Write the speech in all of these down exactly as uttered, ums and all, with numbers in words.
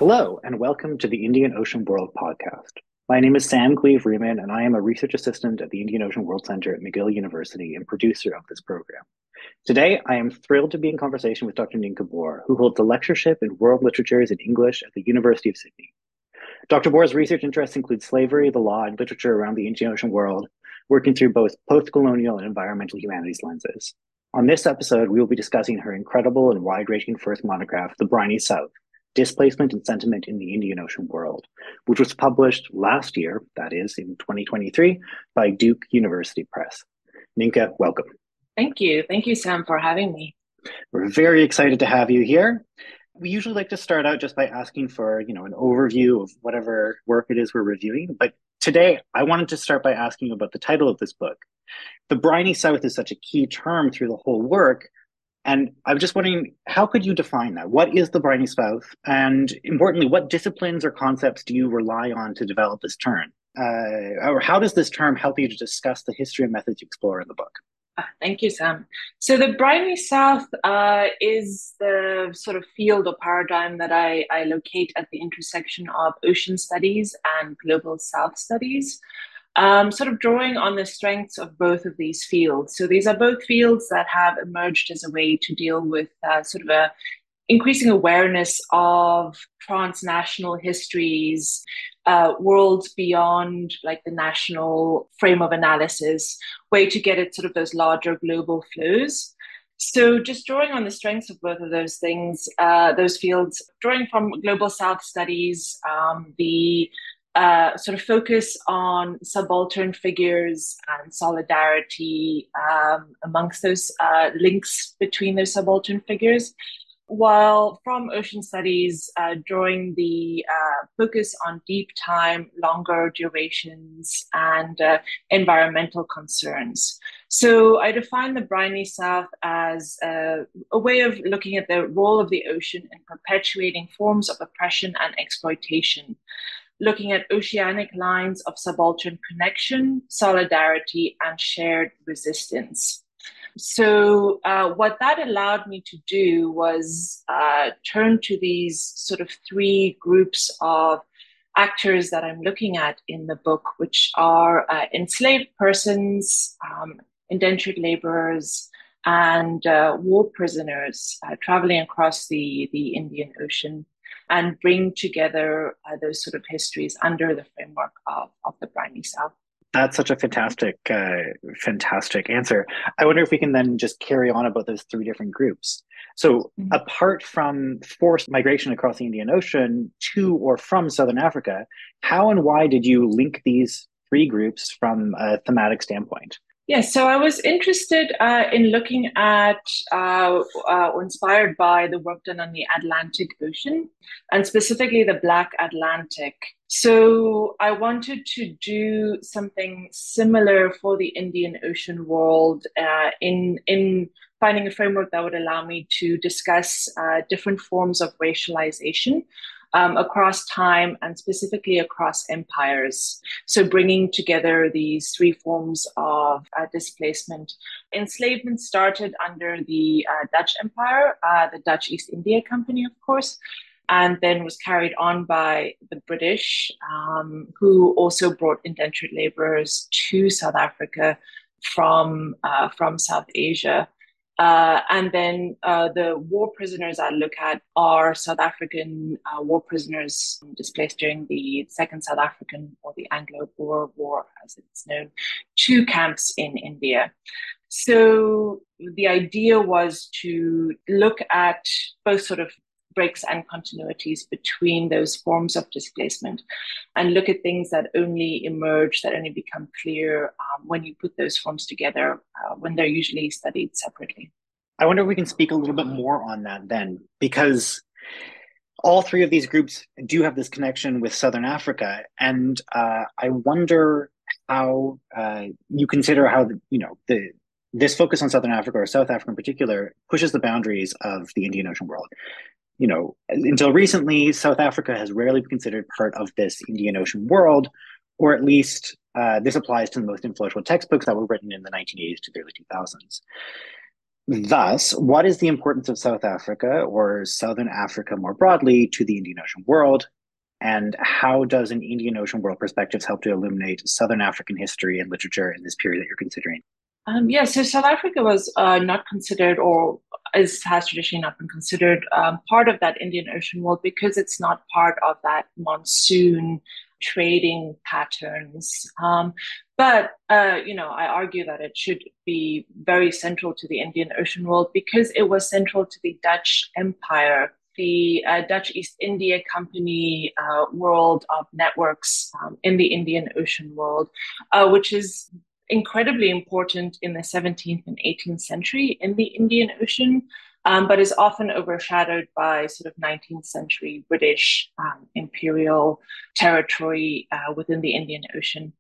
Hello, and welcome to the Indian Ocean World podcast. My name is Sam Cleve Riemann, and I am a research assistant at the Indian Ocean World Center at McGill University and producer of this program. Today, I am thrilled to be in conversation with Doctor Ninka Boer, who holds a lectureship in world literatures in English at the University of Sydney. Doctor Boer's research interests include slavery, the law, and literature around the Indian Ocean world, working through both post-colonial and environmental humanities lenses. On this episode, we will be discussing her incredible and wide-ranging first monograph, The Briny South: Displacement and Sentiment in the Indian Ocean World, which was published last year, that is, in twenty twenty-three, by Duke University Press. Ninka, welcome. Thank you. Thank you, Sam, for having me. We're very excited to have you here. We usually like to start out just by asking for, you know, an overview of whatever work it is we're reviewing. But today, I wanted to start by asking you about the title of this book. The Briny South is such a key term through the whole work. And I'm just wondering, how could you define that? What is the Briny South? And importantly, what disciplines or concepts do you rely on to develop this term? Uh, or how does this term help you to discuss the history and methods you explore in the book? Uh, Thank you, Sam. So the Briny South uh, is the sort of field or paradigm that I, I locate at the intersection of ocean studies and global South studies, um, sort of drawing on the strengths of both of these fields. So these are both fields that have emerged as a way to deal with uh, sort of a increasing awareness of transnational histories, uh, worlds beyond like the national frame of analysis, way to get at sort of those larger global flows. So just drawing on the strengths of both of those things, uh, those fields, drawing from Global South studies, um, the uh, sort of focus on subaltern figures and solidarity um, amongst those uh, links between those subaltern figures, while from ocean studies, uh, drawing the uh, focus on deep time, longer durations, and uh, environmental concerns. So I define the Briny South as a, a way of looking at the role of the ocean in perpetuating forms of oppression and exploitation, looking at oceanic lines of subaltern connection, solidarity, and shared resistance. So uh, what that allowed me to do was uh, turn to these sort of three groups of actors that I'm looking at in the book, which are uh, enslaved persons, um, indentured laborers, and uh, war prisoners uh, traveling across the, the Indian Ocean, and bring together uh, those sort of histories under the framework of, of the Briny South. That's such a fantastic, uh, fantastic answer. I wonder if we can then just carry on about those three different groups. So, Mm-hmm. apart from forced migration across the Indian Ocean to or from Southern Africa, how and why did you link these three groups from a thematic standpoint? Yes, so I was interested uh, in looking at, uh, uh, or inspired by the work done on the Atlantic Ocean, and specifically the Black Atlantic. So I wanted to do something similar for the Indian Ocean world uh, in in finding a framework that would allow me to discuss uh, different forms of racialization um, across time and specifically across empires. So bringing together these three forms of uh, displacement. Enslavement started under the uh, Dutch Empire, uh, the Dutch East India Company, of course, and then was carried on by the British, um, who also brought indentured laborers to South Africa from, uh, from South Asia. Uh, and then uh, the war prisoners I look at are South African uh, war prisoners displaced during the Second South African or the Anglo-Boer War, as it's known, to camps in India. So the idea was to look at both sort of breaks and continuities between those forms of displacement and look at things that only emerge, that only become clear um, when you put those forms together, uh, when they're usually studied separately. I wonder if we can speak a little bit more on that then, because all three of these groups do have this connection with Southern Africa. And uh, I wonder how uh, you consider how, the, you know, the this focus on Southern Africa, or South Africa in particular, pushes the boundaries of the Indian Ocean world. You know, until recently, South Africa has rarely been considered part of this Indian Ocean world, or at least uh, this applies to the most influential textbooks that were written in the nineteen eighties to the early two thousands. Thus, what is the importance of South Africa or Southern Africa more broadly to the Indian Ocean world? And how does an Indian Ocean world perspectives help to illuminate Southern African history and literature in this period that you're considering? Um, yeah, so South Africa was uh, not considered, or is, has traditionally not been considered um, part of that Indian Ocean world because it's not part of that monsoon trading patterns. Um, but, uh, you know, I argue that it should be very central to the Indian Ocean world because it was central to the Dutch Empire. The uh, Dutch East India Company uh, world of networks um, in the Indian Ocean world, uh, which is incredibly important in the seventeenth and eighteenth century in the Indian Ocean, um, but is often overshadowed by sort of nineteenth century British um, imperial territory uh, within the Indian Ocean.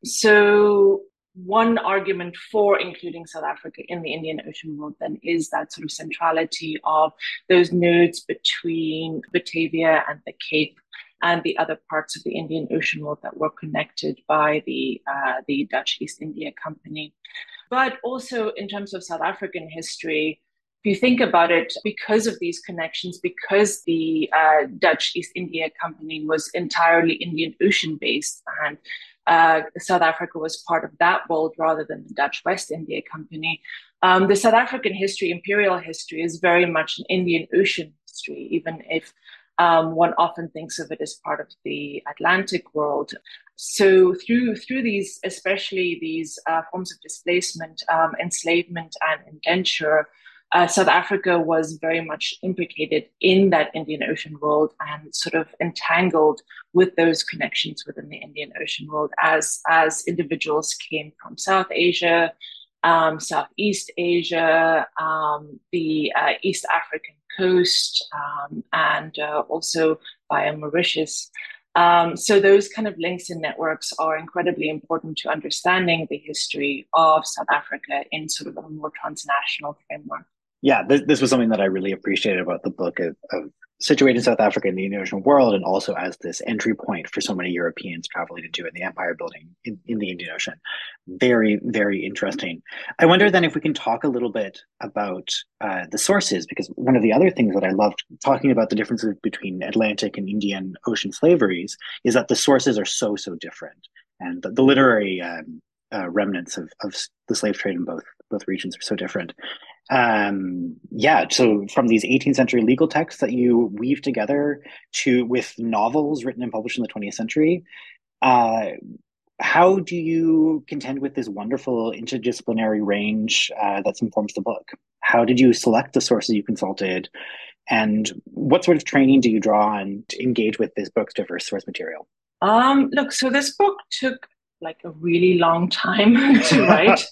So one argument for including South Africa in the Indian Ocean world then is that sort of centrality of those nodes between Batavia and the Cape and the other parts of the Indian Ocean world that were connected by the uh, the Dutch East India Company. But also in terms of South African history, if you think about it, because of these connections, because the uh, Dutch East India Company was entirely Indian Ocean based and uh, South Africa was part of that world rather than the Dutch West India Company. Um, the South African history, imperial history, is very much an Indian Ocean history, even if um, one often thinks of it as part of the Atlantic world. So through through these, especially these uh, forms of displacement, um, enslavement, and indenture, uh, South Africa was very much implicated in that Indian Ocean world and sort of entangled with those connections within the Indian Ocean world as as individuals came from South Asia, um, Southeast Asia, um, the uh, East African coast, um, and uh, also via Mauritius. Um, so those kind of links and networks are incredibly important to understanding the history of South Africa in sort of a more transnational framework. Yeah, this, this was something that I really appreciated about the book of, of situating South Africa in the Indian Ocean world, and also as this entry point for so many Europeans traveling into it, the empire building in, in the Indian Ocean. Very, very interesting. I wonder then if we can talk a little bit about uh, the sources, because one of the other things that I loved talking about the differences between Atlantic and Indian Ocean slaveries is that the sources are so, so different. And the, the literary um, uh, remnants of, of the slave trade in both both regions are so different. Um, yeah, so from these eighteenth century legal texts that you weave together to with novels written and published in the twentieth century, uh, how do you contend with this wonderful interdisciplinary range uh, that informs the book? How did you select the sources you consulted? And what sort of training do you draw on to engage with this book's diverse source material? Um, look, so this book took like a really long time to write.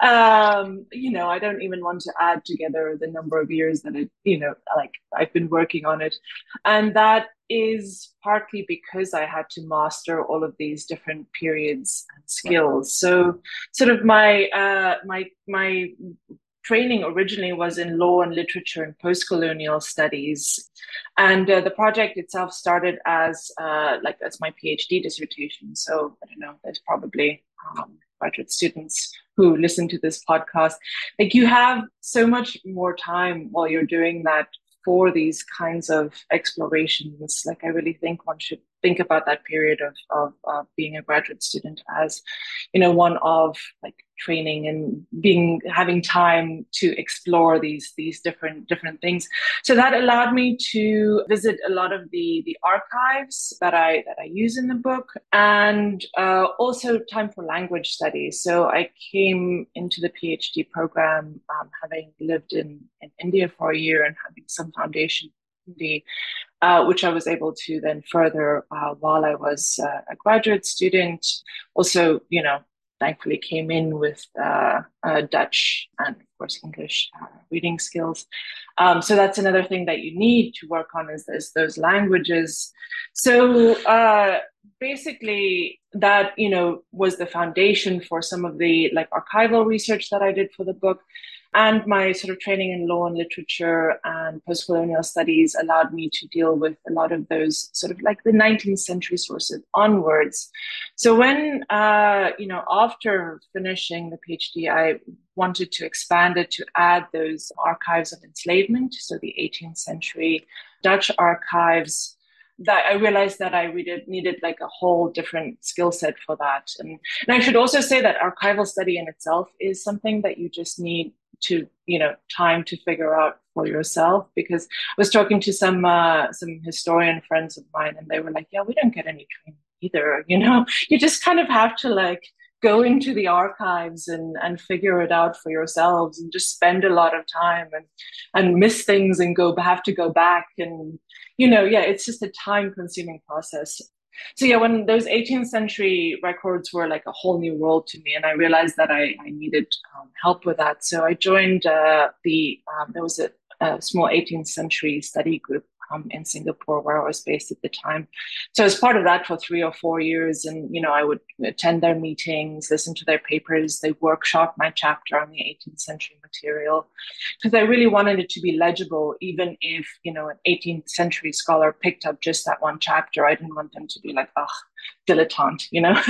Um, you know, I don't even want to add together the number of years that it, you know, like I've been working on it. And that is partly because I had to master all of these different periods and Right. skills. So sort of my uh my my training originally was in law and literature and post-colonial studies, and uh, the project itself started as uh, like as my PhD dissertation. So I don't know, there's probably um, graduate students who listen to this podcast. Like you have so much more time while you're doing that for these kinds of explorations. Like I really think one should think about that period of, of, of being a graduate student as, you know, one of like training and being having time to explore these these different different things. So that allowed me to visit a lot of the the archives that I that I use in the book, and uh, also time for language studies. So I came into the PhD program um, having lived in in India for a year and having some foundation in Hindi, uh, which I was able to then further uh, while I was uh, a graduate student. Also, you know, thankfully came in with uh, uh, Dutch and of course English uh, reading skills. Um, so that's another thing that you need to work on is, is those languages. So uh, basically that, you know, was the foundation for some of the like archival research that I did for the book. And my sort of training in law and literature and post-colonial studies allowed me to deal with a lot of those sort of like the nineteenth century sources onwards. So when, uh, you know, after finishing the PhD, I wanted to expand it to add those archives of enslavement, so the eighteenth century Dutch archives, that I realized that I needed, needed like a whole different skill set for that. And, and I should also say that archival study in itself is something that you just need to, you know, time to figure out for yourself. Because I was talking to some uh, some historian friends of mine, and they were like, "Yeah, we don't get any training either. You know, you just kind of have to like go into the archives and and figure it out for yourselves, and just spend a lot of time and and miss things and go have to go back and." You know, yeah, it's just a time consuming process. So yeah, when those eighteenth century records were like a whole new world to me, and I realized that I, I needed um, help with that. So I joined uh, the, um, there was a, a small eighteenth century study group um, in Singapore where I was based at the time. So I was part of that for three or four years. And, you know, I would attend their meetings, listen to their papers. They workshop my chapter on the eighteenth century material because I really wanted it to be legible, even if, you know, an eighteenth century scholar picked up just that one chapter. I didn't want them to be like, oh, dilettante, you know?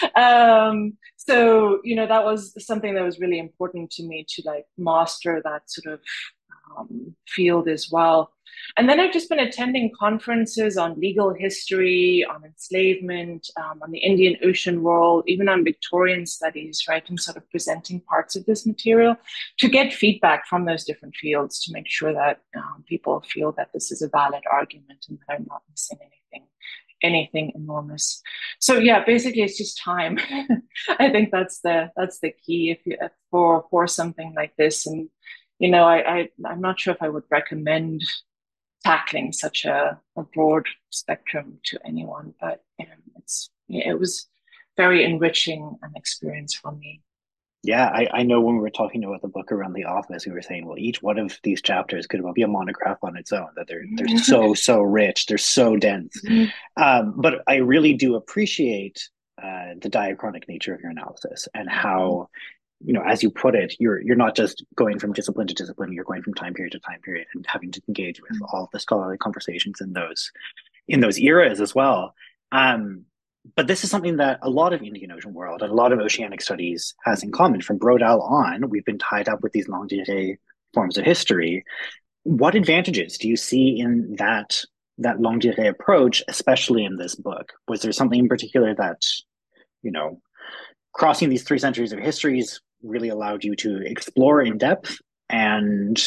um, so, you know, that was something that was really important to me to like master that sort of um, field as well. And then I've just been attending conferences on legal history, on enslavement, um, on the Indian Ocean world, even on Victorian studies, right? And sort of presenting parts of this material to get feedback from those different fields to make sure that um, people feel that this is a valid argument and that I'm not missing anything, anything enormous. So yeah, basically it's just time. I think that's the that's the key if you for for something like this. And you know, I, I I'm not sure if I would recommend tackling such a, a broad spectrum to anyone, but um, it's yeah, it was very enriching an experience for me. Yeah, I, I know when we were talking about the book around the office, we were saying, well, each one of these chapters could well be a monograph on its own, that they're they're so, so rich, they're so dense. Um, but I really do appreciate uh, the diachronic nature of your analysis and how, you know, as you put it, you're you're not just going from discipline to discipline, you're going from time period to time period and having to engage with all the scholarly conversations in those in those eras as well. Um, but this is something that a lot of Indian Ocean world and a lot of oceanic studies has in common. From Brodel on, we've been tied up with these longue durée forms of history. What advantages do you see in that that longue durée approach, especially in this book? Was there something in particular that, you know, crossing these three centuries of histories really allowed you to explore in depth? And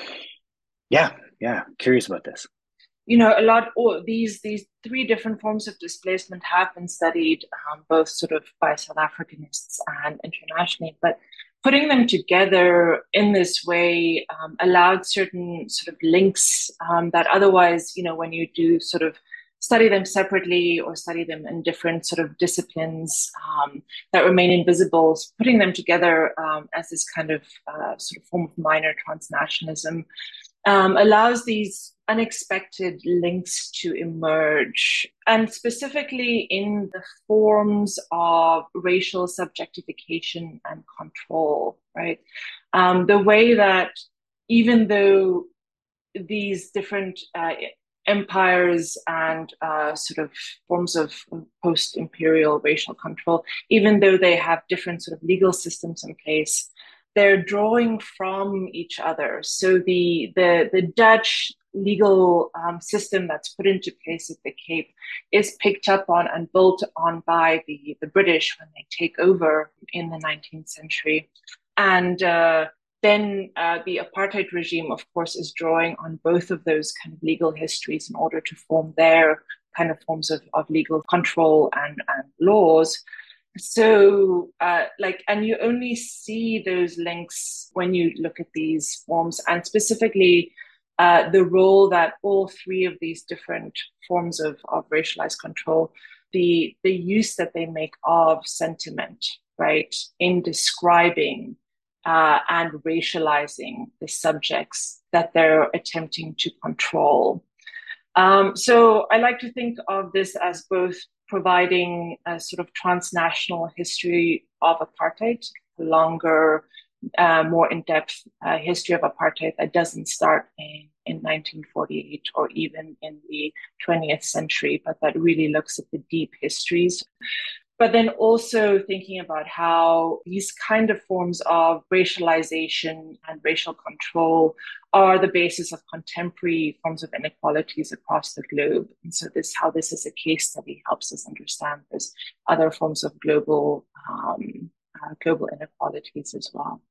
yeah, yeah, curious about this. You know, a lot oh, these these three different forms of displacement have been studied um, both sort of by South Africanists and internationally, but putting them together in this way um, allowed certain sort of links um, that otherwise, you know, when you do sort of study them separately or study them in different sort of disciplines um, that remain invisible, putting them together um, as this kind of uh, sort of form of minor transnationalism um, allows these unexpected links to emerge, and specifically in the forms of racial subjectification and control, right? Um, the way that even though these different uh, empires and uh, sort of forms of post-imperial racial control, even though they have different sort of legal systems in place, they're drawing from each other. So the the the Dutch legal um, system that's put into place at the Cape is picked up on and built on by the the British when they take over in the nineteenth century, and uh, then uh, the apartheid regime, of course, is drawing on both of those kind of legal histories in order to form their kind of forms of, of legal control and, and laws. So, uh, like, and you only see those links when you look at these forms, and specifically uh, the role that all three of these different forms of, of racialized control, the the use that they make of sentiment, right, in describing uh, and racializing the subjects that they're attempting to control. Um, so I like to think of this as both providing a sort of transnational history of apartheid, longer uh, more in-depth uh, history of apartheid that doesn't start in, in nineteen forty-eight or even in the twentieth century, but that really looks at the deep histories. But then also thinking about how these kind of forms of racialization and racial control are the basis of contemporary forms of inequalities across the globe. And so this, how this is a case study helps us understand there's other forms of global, um, uh, global inequalities as well.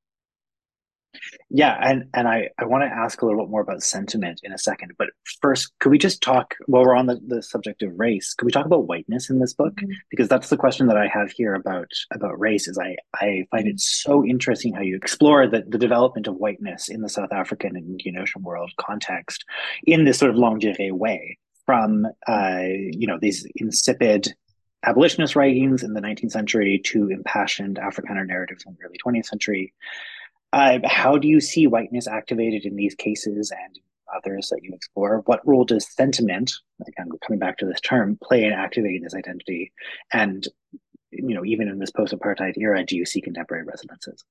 Yeah, and and I I want to ask a little bit more about sentiment in a second, but first, could we just talk while we're on the, the subject of race? Could we talk about whiteness in this book? Mm-hmm. Because that's the question that I have here about about race. Is I I find it so interesting how you explore the the development of whiteness in the South African and Indian Ocean world context in this sort of longue durée way, from uh you know these insipid abolitionist writings in the nineteenth century to impassioned Afrikaner narratives in the early twentieth century. Uh, how do you see whiteness activated in these cases and others that you explore? What role does sentiment, again, coming back to this term, play in activating this identity? And, you know, even in this post-apartheid era, do you see contemporary resonances?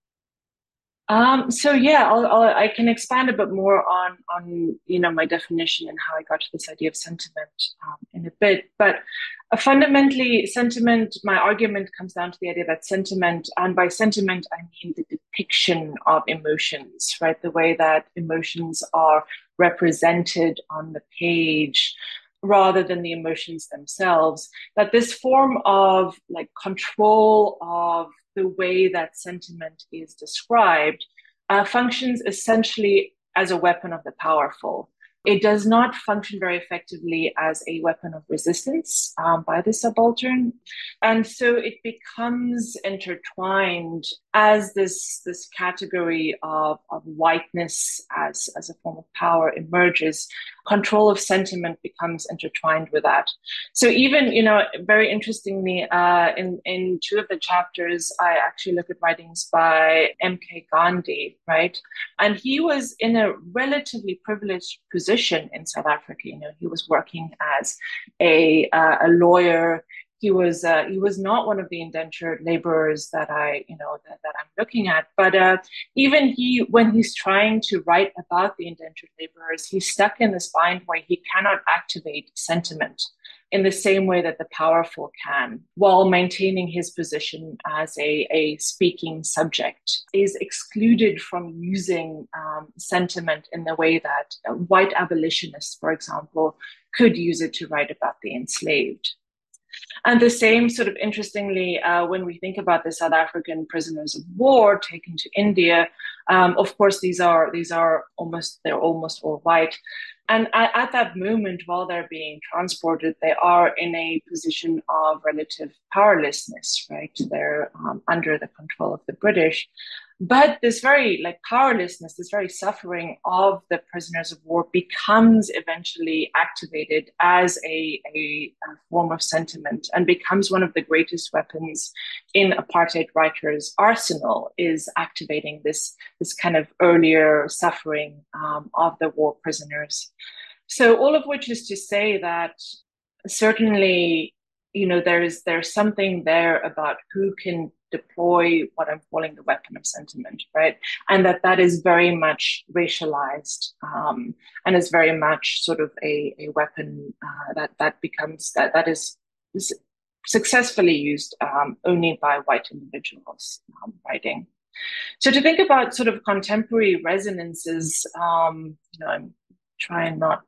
Um, so yeah, I'll, I'll, I can expand a bit more on on you know my definition and how I got to this idea of sentiment um, in a bit. But uh, fundamentally, sentiment. My argument comes down to the idea that sentiment, and by sentiment I mean the depiction of emotions, right? The way that emotions are represented on the page, rather than the emotions themselves. That this form of like control of the way that sentiment is described uh, functions essentially as a weapon of the powerful. It does not function very effectively as a weapon of resistance um, by the subaltern. And so it becomes intertwined as this, this category of, of whiteness as, as a form of power emerges. Control of sentiment becomes intertwined with that. So even, you know, very interestingly, uh, in, in two of the chapters, I actually look at writings by M K Gandhi, right? And he was in a relatively privileged position in South Africa. You know, he was working as a, uh, a lawyer. He was uh, he was not one of the indentured laborers that I you know that, that I'm looking at, but uh, even he, when he's trying to write about the indentured laborers, he's stuck in this bind where he cannot activate sentiment in the same way that the powerful can, while maintaining his position as a, a speaking subject. Is excluded from using um, sentiment in the way that white abolitionists, for example, could use it to write about the enslaved. And the same sort of interestingly, uh, when we think about the South African prisoners of war taken to India, um, of course, these are these are almost they're almost all white. And at, at that moment, while they're being transported, they are in a position of relative powerlessness, right? They're um, under the control of the British. But this very like powerlessness, this very suffering of the prisoners of war becomes eventually activated as a, a, a form of sentiment and becomes one of the greatest weapons in apartheid writers' arsenal, is activating this, this kind of earlier suffering um, of the war prisoners. So all of which is to say that certainly, you know, there's there's something there about who can deploy what I'm calling the weapon of sentiment, right? And that that is very much racialized um, and is very much sort of a, a weapon uh, that that becomes that that is, is successfully used um, only by white individuals um, writing. So to think about sort of contemporary resonances, um, you know, I'm try and not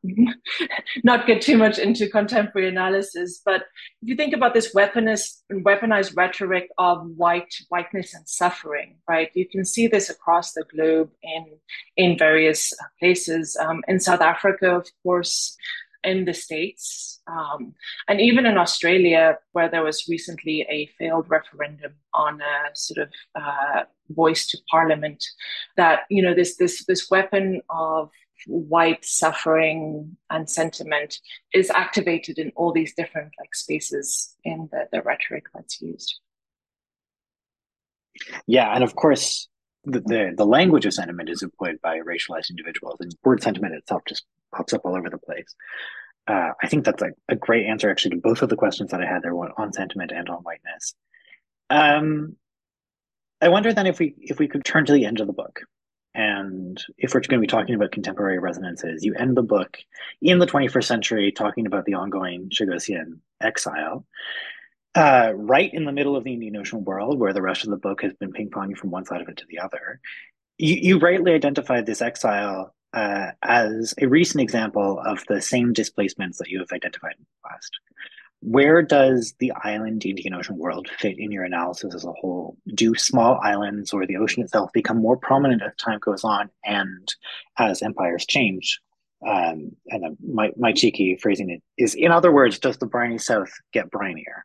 not get too much into contemporary analysis, but if you think about this weaponized weaponized rhetoric of white whiteness and suffering, right? You can see this across the globe in in various places. Um, in South Africa, of course, in the States, um, and even in Australia, where there was recently a failed referendum on a sort of uh, voice to parliament. That you know this this this weapon of white suffering and sentiment is activated in all these different like spaces in the, the rhetoric that's used. Yeah, and of course, the, the, the language of sentiment is employed by racialized individuals, and word sentiment itself just pops up all over the place. Uh, I think that's a, a great answer, actually, to both of the questions that I had there, one on sentiment and on whiteness. Um, I wonder then if we if we could turn to the end of the book. And if we're going to be talking about contemporary resonances, you end the book in the twenty-first century talking about the ongoing Chagossian exile, uh, right in the middle of the Indian Ocean world, where the rest of the book has been ping-ponging from one side of it to the other. You, you rightly identified this exile uh, as a recent example of the same displacements that you have identified in the past. Where does the island Indian Ocean world fit in your analysis as a whole? Do small islands or the ocean itself become more prominent as time goes on and as empires change? Um, and uh, my, my cheeky phrasing it is, in other words, does the briny South get brinier?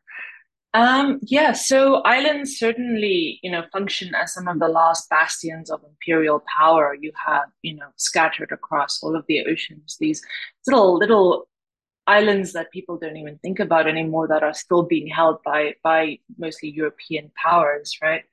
Um, yeah, so islands certainly, you know, function as some of the last bastions of imperial power. You have, you know, scattered across all of the oceans, these little little islands that people don't even think about anymore that are still being held by by mostly European powers, right?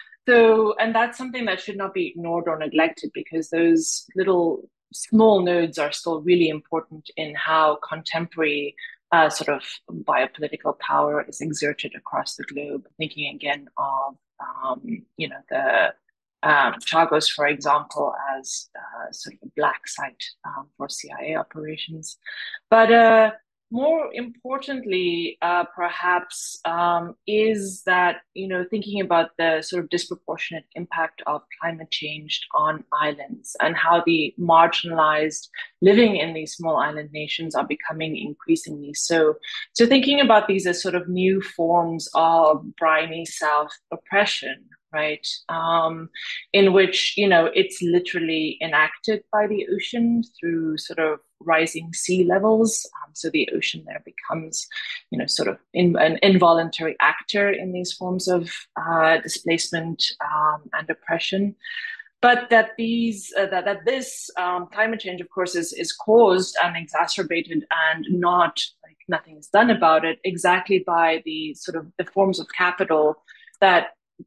So, and that's something that should not be ignored or neglected because those little small nodes are still really important in how contemporary uh, sort of biopolitical power is exerted across the globe. Thinking again of, um, you know, the um, Chagos, for example, as uh, sort of a black site um, for C I A operations. But uh, more importantly, uh, perhaps, um, is that, you know, thinking about the sort of disproportionate impact of climate change on islands and how the marginalized living in these small island nations are becoming increasingly so. So thinking about these as sort of new forms of briny South oppression, right? Um, in which, you know, it's literally enacted by the ocean through sort of rising sea levels. Um, so the ocean there becomes, you know, sort of in, an involuntary actor in these forms of uh, displacement um, and oppression. But that these uh, that that this um, climate change, of course, is is caused and exacerbated, and not like nothing is done about it, exactly by the sort of the forms of capital that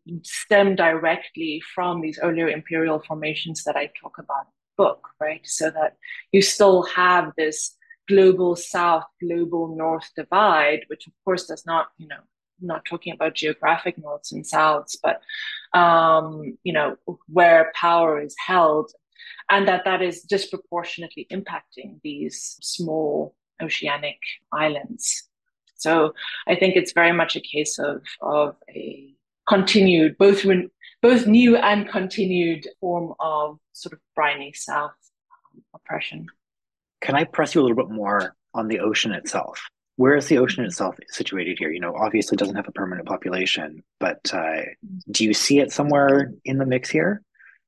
stem directly from these earlier imperial formations that I talk about in the book, right? So that you still have this global south, global north divide, which of course does not, you know, I'm not talking about geographic norths and souths, but um, you know, where power is held, and that that is disproportionately impacting these small oceanic islands. So I think it's very much a case of of a continued, both both new and continued form of sort of briny South um, oppression. Can I press you a little bit more on the ocean itself? Where is the ocean Mm-hmm. itself situated here? You know, obviously it doesn't have a permanent population, but uh, do you see it somewhere in the mix here?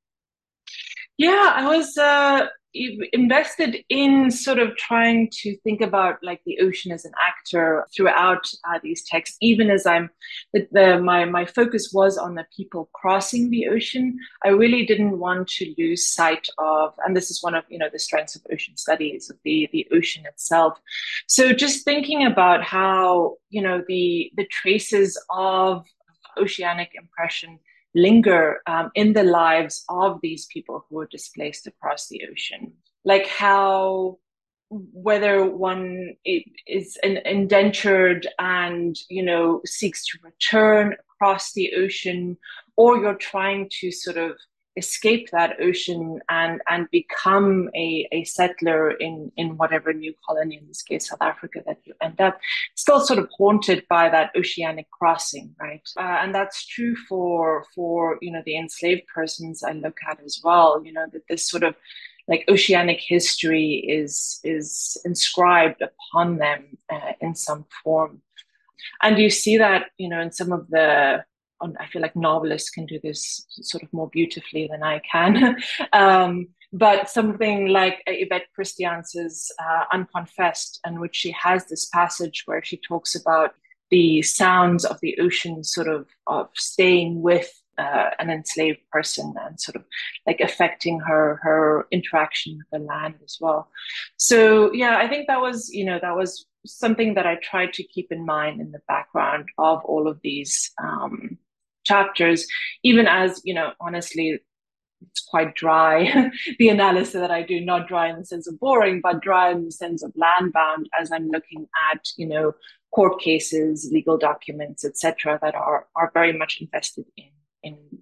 Yeah, I was uh, invested in sort of trying to think about like the ocean as an actor throughout uh, these texts, even as I'm the, the my my focus was on the people crossing the ocean. I really didn't want to lose sight of, and this is one of, you know, the strengths of ocean studies, of the the ocean itself. So just thinking about how, you know, the the traces of oceanic impression linger um, in the lives of these people who were displaced across the ocean. Like how whether one is an indentured and, you know, seeks to return across the ocean, or you're trying to sort of escape that ocean and and become a, a settler in in whatever new colony, in this case South Africa, that you end up, still sort of haunted by that oceanic crossing, right? Uh, and that's true for for you know the enslaved persons I look at as well. You know, that this sort of like oceanic history is is inscribed upon them uh, in some form. And you see that, you know, in some of the, I feel like novelists can do this sort of more beautifully than I can. um, but something like Yvette Christians's uh, Unconfessed, in which she has this passage where she talks about the sounds of the ocean sort of, of staying with uh, an enslaved person and sort of like affecting her her interaction with the land as well. So yeah, I think that was, you know, that was something that I tried to keep in mind in the background of all of these um, chapters, even as, you know, honestly, it's quite dry, the analysis that I do, not dry in the sense of boring, but dry in the sense of landbound, as I'm looking at, you know, court cases, legal documents, et cetera, that are are very much invested in in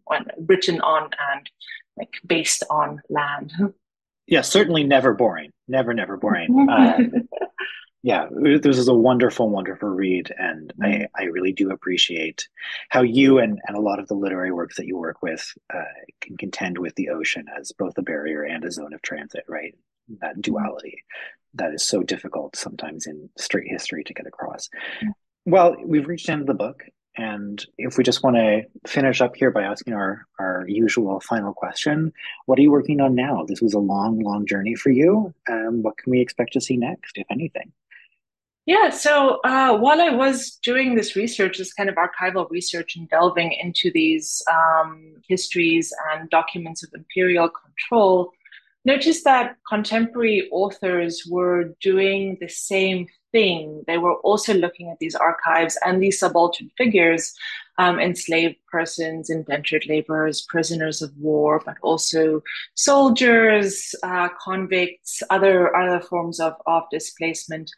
on, written on, and like based on land. Yeah, certainly never boring. Never, never boring. Um, yeah, this is a wonderful, wonderful read, and I, I really do appreciate how you and, and a lot of the literary works that you work with uh, can contend with the ocean as both a barrier and a zone of transit, right? That duality that is so difficult sometimes in straight history to get across. Well, we've reached the end of the book, and if we just want to finish up here by asking our, our usual final question, what are you working on now? This was a long, long journey for you. Um, what can we expect to see next, if anything? Yeah, so uh, while I was doing this research, this kind of archival research and delving into these um, histories and documents of imperial control, noticed that contemporary authors were doing the same thing. They were also looking at these archives and these subaltern figures, um, enslaved persons, indentured laborers, prisoners of war, but also soldiers, uh, convicts, other, other forms of, of displacement.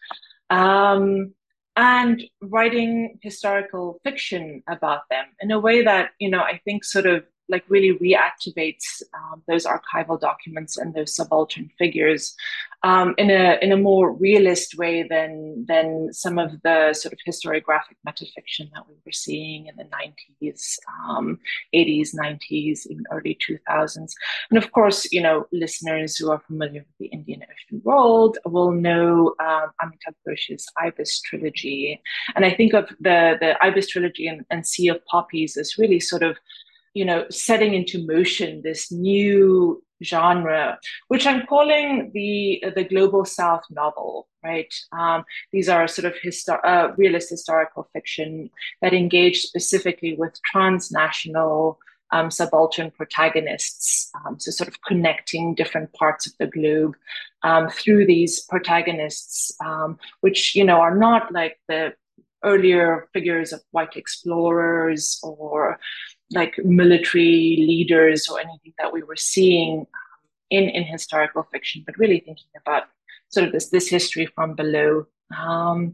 Um, and writing historical fiction about them in a way that, you know, I think sort of like really reactivates um, those archival documents and those subaltern figures um, in a in a more realist way than than some of the sort of historiographic metafiction that we were seeing in the nineties, um, eighties, nineties, even early two thousands. And of course, you know, listeners who are familiar with the Indian Ocean world will know um, Amitabh Ghosh's Ibis trilogy. And I think of the the Ibis trilogy and, and Sea of Poppies as really sort of, you know, setting into motion this new genre, which I'm calling the the global South novel, right? Um, these are sort of histor- uh, realist historical fiction that engage specifically with transnational um, subaltern protagonists, um, so sort of connecting different parts of the globe um, through these protagonists, um, which, you know, are not like the earlier figures of white explorers or like military leaders or anything that we were seeing um, in, in historical fiction, but really thinking about sort of this, this history from below. Um,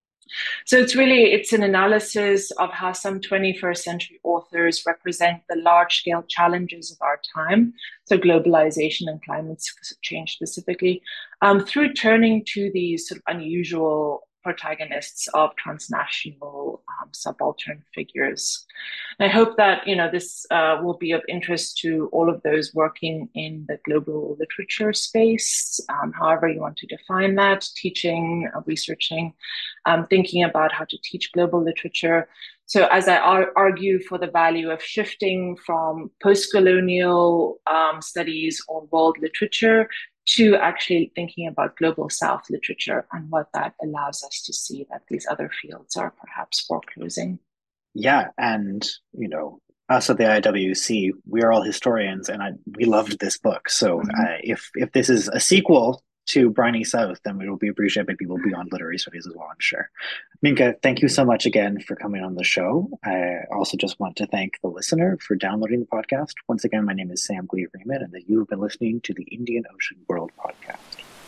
so it's really, it's an analysis of how some twenty-first century authors represent the large scale challenges of our time, so globalization and climate change specifically, um, through turning to these sort of unusual protagonists of transnational um, subaltern figures. And I hope that, you know, this uh, will be of interest to all of those working in the global literature space, um, however you want to define that, teaching, uh, researching, um, thinking about how to teach global literature. So as I ar- argue for the value of shifting from post-colonial um, studies or world literature to actually thinking about global South literature and what that allows us to see that these other fields are perhaps foreclosing. Yeah, and you know, us at the I W C, we are all historians, and I we loved this book. So Mm-hmm. uh, if if this is a sequel to Briny South, then it will be appreciated by people beyond literary studies as well, I'm sure. Minka, thank you so much again for coming on the show. I also just want to thank the listener for downloading the podcast. Once again, my name is Sam Glee Freeman, and that you have been listening to the Indian Ocean World podcast.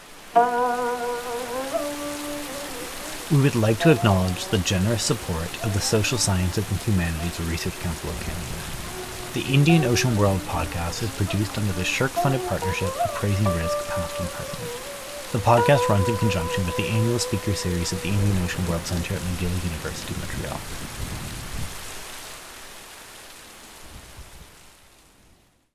We would like to acknowledge the generous support of the Social Sciences and Humanities Research Council of Canada. The Indian Ocean World podcast is produced under the SSHRC-funded partnership Appraising Risk, Past and Present. The podcast runs in conjunction with the annual speaker series at the Indian Ocean World Centre at McGill University, Montreal.